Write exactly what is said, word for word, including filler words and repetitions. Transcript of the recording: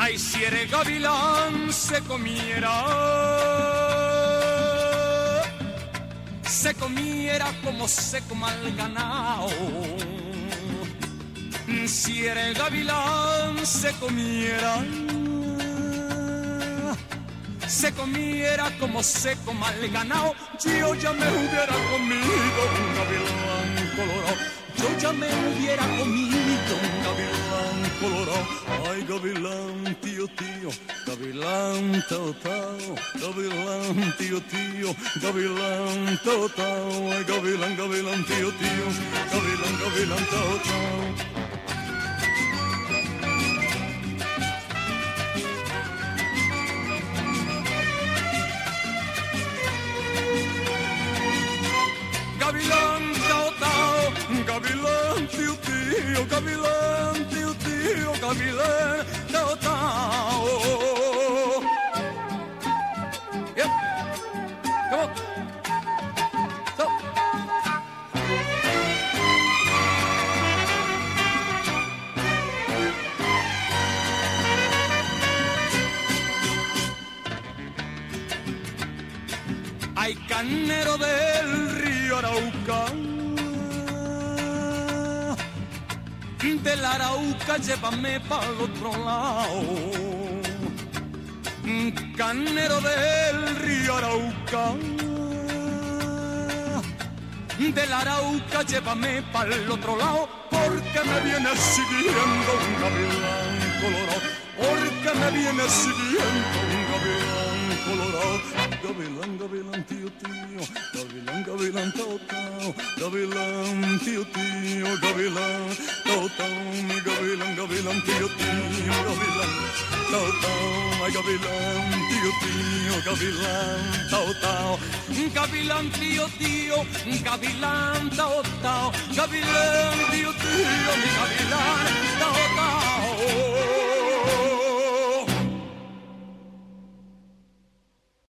Ay, si eres gavilán se comiera, se comiera como se coma el ganado. Si eres gavilán se comiera, se comiera como se coma el ganado. Yo ya me hubiera comido un gavilán colorado, yo ya me hubiera comido un gavilán colorado. Ay, gavilán, tío, tío, gavilán, tao, tao, gavilán, tío, tío, gavilán, tao, tao. Ay, gavilán, gavilán, tío, tío, gavilán, gavilán, tao, tao. Gavilán, tao, tao, gavilán, tío, tío, gavilán, tío, tío, gavilán, tao, tao. Yep. Come on. Stop. Hay carnero del río Arauca, del Arauca llévame para el otro lado. Carnero del río Arauca, del Arauca llévame para el otro lado, porque me viene siguiendo un gavilán colorado, porque me viene siguiendo un gavilán colorado. Gavilán, gavilán, tío, tío, gavilán, gavilán, tao, tao, gavilán, tío, tío, gavilán, tao, tao, mi gavilán, gavilán, tío, tío, gavilán, tao, tao, ay, gavilán, tío, tío, gavilán, tao, tao, gavilán, tío, tío, gavilán, tao, tao, gavilán, tío, tío, mi gavilán, tao, tao.